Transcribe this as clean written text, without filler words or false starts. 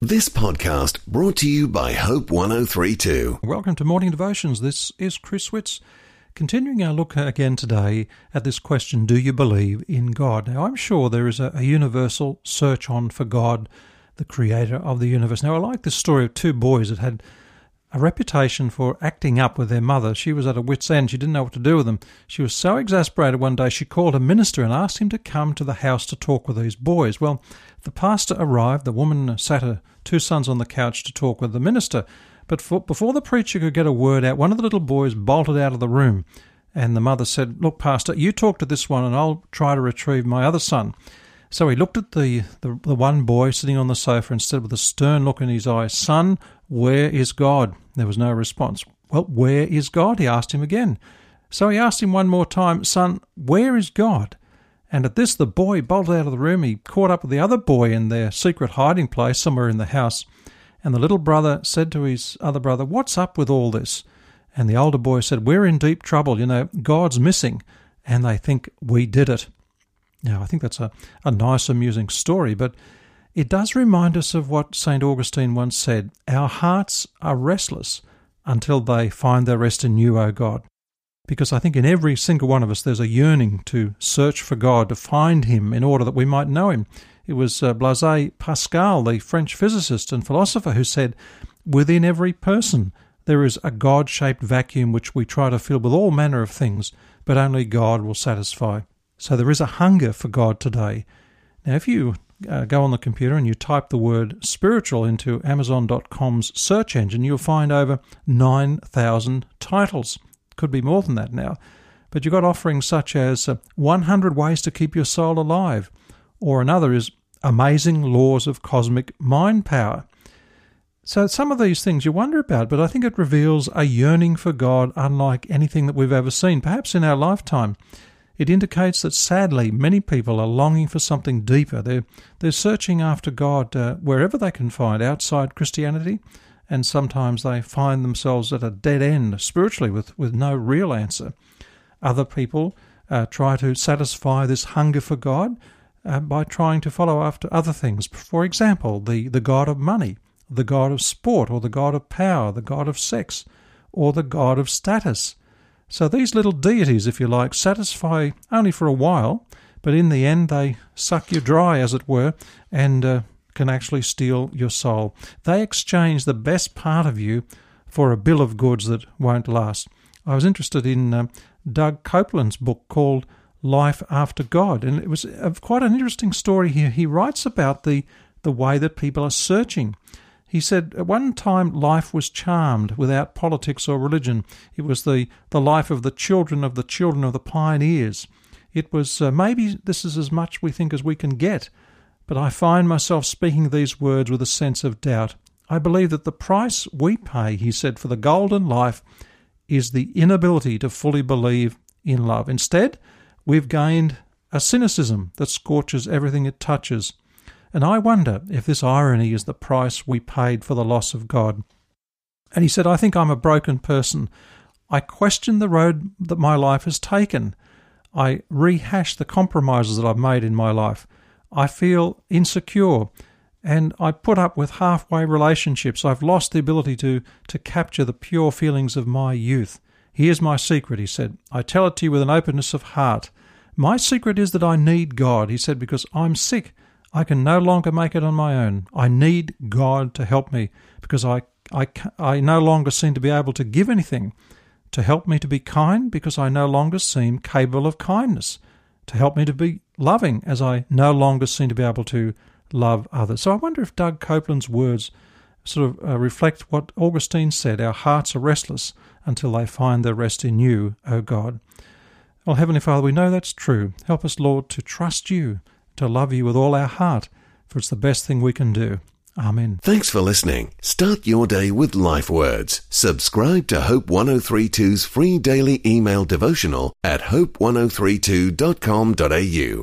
This podcast brought to you by Hope 1032. Welcome to Morning Devotions. This is Chris Witz, continuing our look again today at this question, do you believe in God? Now, I'm sure there is a universal search on for God, the creator of the universe. Now, I like the story of two boys that had a reputation for acting up with their mother. She was at a wit's end. She didn't know what to do with them. She was so exasperated one day, she called a minister and asked him to come to the house to talk with these boys. Well, the pastor arrived. The woman sat her two sons on the couch to talk with the minister. But before the preacher could get a word out, one of the little boys bolted out of the room. And the mother said, "Look, pastor, you talk to this one and I'll try to retrieve my other son." So he looked at the one boy sitting on the sofa and said with a stern look in his eyes, "Son, where is God?" There was no response. "Well, where is God?" he asked him again. So he asked him one more time, "Son, where is God?" And at this, the boy bolted out of the room. He caught up with the other boy in their secret hiding place somewhere in the house. And the little brother said to his other brother, "What's up with all this?" And the older boy said, "We're in deep trouble. God's missing, and they think we did it." Now, I think that's a nice, amusing story, but it does remind us of what St. Augustine once said, "Our hearts are restless until they find their rest in you, O God." Because I think in every single one of us there's a yearning to search for God, to find him in order that we might know him. It was Blaise Pascal, the French physicist and philosopher, who said, "Within every person there is a God-shaped vacuum which we try to fill with all manner of things, but only God will satisfy." So there is a hunger for God today. Now, if you go on the computer and you type the word spiritual into Amazon.com's search engine, you'll find over 9,000 titles. Could be more than that now. But you've got offerings such as 100 Ways to Keep Your Soul Alive, or another is Amazing Laws of Cosmic Mind Power. So some of these things you wonder about, but I think it reveals a yearning for God unlike anything that we've ever seen, perhaps in our lifetime. It indicates that sadly many people are longing for something deeper. They're searching after God wherever they can find outside Christianity, and sometimes they find themselves at a dead end spiritually with no real answer. Other people try to satisfy this hunger for God by trying to follow after other things. For example, the god of money, the god of sport, or the god of power, the god of sex, or the god of status. So these little deities, if you like, satisfy only for a while, but in the end they suck you dry, as it were, and can actually steal your soul. They exchange the best part of you for a bill of goods that won't last. I was interested in Doug Copeland's book called Life After God, and it was quite an interesting story here. He writes about the way that people are searching. He said, at one time life was charmed without politics or religion. It was the life of the children of the pioneers. It was, maybe this is as much we think as we can get, but I find myself speaking these words with a sense of doubt. I believe that the price we pay, he said, for the golden life is the inability to fully believe in love. Instead, we've gained a cynicism that scorches everything it touches. And I wonder if this irony is the price we paid for the loss of God. And he said, I think I'm a broken person. I question the road that my life has taken. I rehash the compromises that I've made in my life. I feel insecure, and I put up with halfway relationships. I've lost the ability to capture the pure feelings of my youth. Here's my secret, he said. I tell it to you with an openness of heart. My secret is that I need God, he said, because I'm sick. I can no longer make it on my own. I need God to help me because I no longer seem to be able to give anything. To help me to be kind because I no longer seem capable of kindness. To help me to be loving as I no longer seem to be able to love others. So I wonder if Doug Copeland's words sort of reflect what Augustine said, our hearts are restless until they find their rest in you, O God. Well, Heavenly Father, we know that's true. Help us, Lord, to trust you, to love you with all our heart, for it's the best thing we can do. Amen. Thanks for listening. Start your day with Life Words. Subscribe to Hope 1032's free daily email devotional at hope1032.com.au.